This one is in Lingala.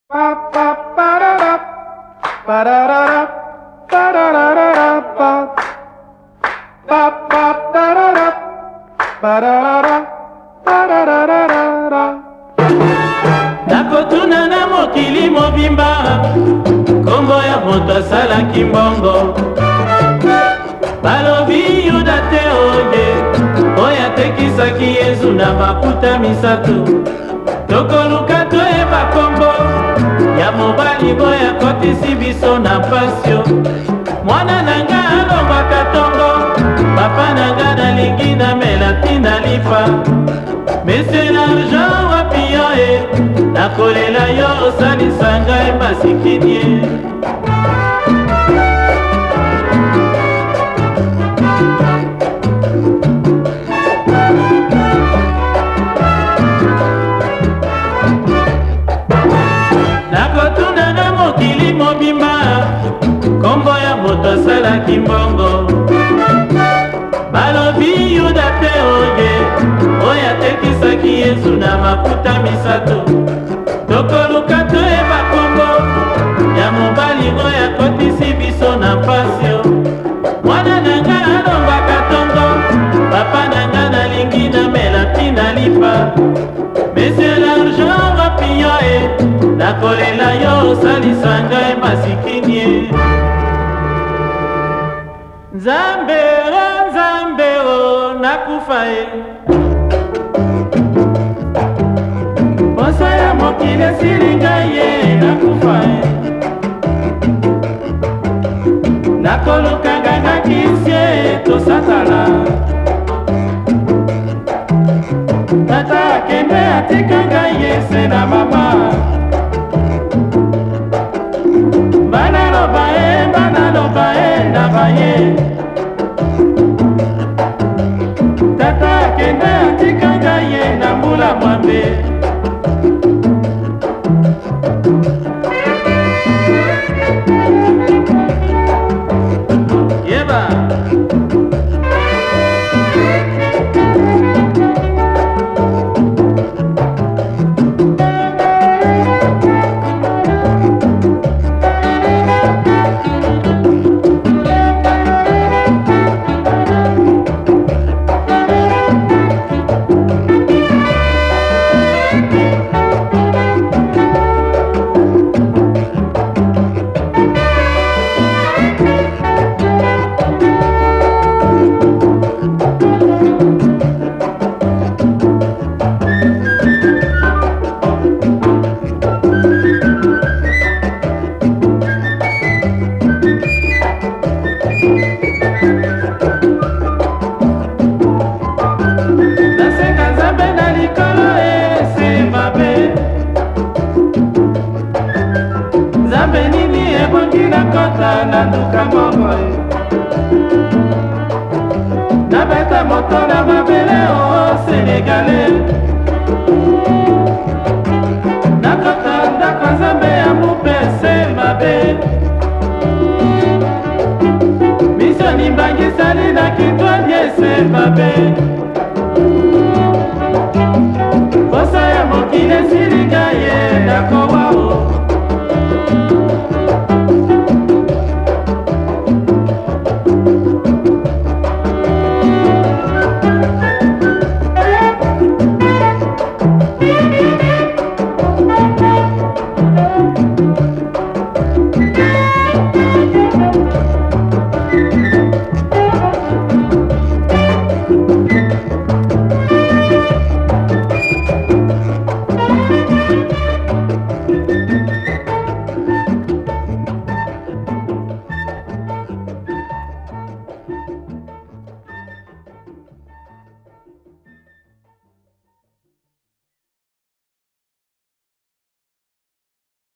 Nakotuna na mokili mobimba kombo ya moto asalaki mbongo balobi yuda te oye oyo atekisaki Yesu na makuta misato tokoluka toyeba kombo ya mobali boya kotisi biso na pasio mwana nanga alongwaka tongo papa nanga nalingi namela tina lipa Monsieur l'argent wapi yo nakolela yo osalisa ngai masikinie nakotuna na mokili mobimba kombo ya moto asalaki mbongo balobi yuda te oye oyo atekisaki Yesu na makuta misato tokoluka toyeba kombo ya mobali oyo akotisi biso na pasio mwana nanga alongwaka tongo papa nanga nalingi namela tina lipa Monsieur l'argent wapi yo nakolela yo osalisa ngai masikinie Nzambe o nakufa poso ya mokili esili ngai nakufa nakoluka nganga kisie tosatala tata akende atika ngai ese na mama banaloba na baye tata akende atika ngai na mbula mwambe yeba nanduka mbongo nabeta moto na mabele o Senegalais nakota ndako Nzambe ya mupese mabe misio nimbangisali na kitwani ese mabe poso ya mokili esili